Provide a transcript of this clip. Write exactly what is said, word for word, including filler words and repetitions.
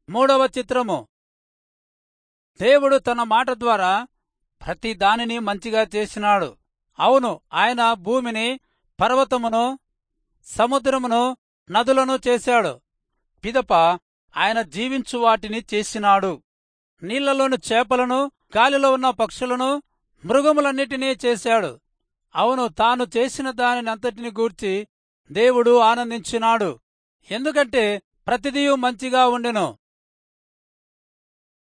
మూడవ చిత్రము. దేవుడు తన మాట ద్వారా ప్రతి దానిని మంచిగా చేసినాడు. అవును, ఆయన భూమిని, పర్వతమును, సముద్రమును, నదులను చేశాడు. పిదప ఆయన జీవించు వాటిని చేసినాడు. నీళ్లలోని చేపలను, గాలిలో ఉన్న పక్షులను, మృగములన్నిటినీ చేశాడు. అవును, తాను చేసిన దానినంతటిని గూర్చి దేవుడు ఆనందించినాడు. ఎందుకంటే ప్రతిదీ మంచిగా ఉండెను.